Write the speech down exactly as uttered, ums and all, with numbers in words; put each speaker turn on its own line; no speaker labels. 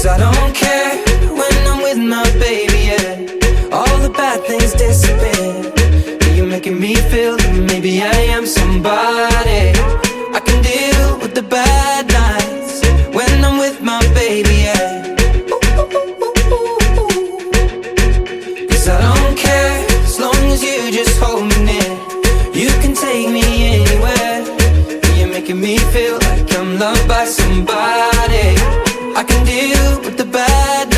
'Cause I don't care when I'm with my baby, yeah. All the bad things disappear. You're making me feel that maybe I am somebody. I can deal with the bad nights when I'm with my baby, yeah. I don't care, as long as you just hold me near. You can take me anywhere. You're making me feel like I'm loved by somebody. I can deal with the bad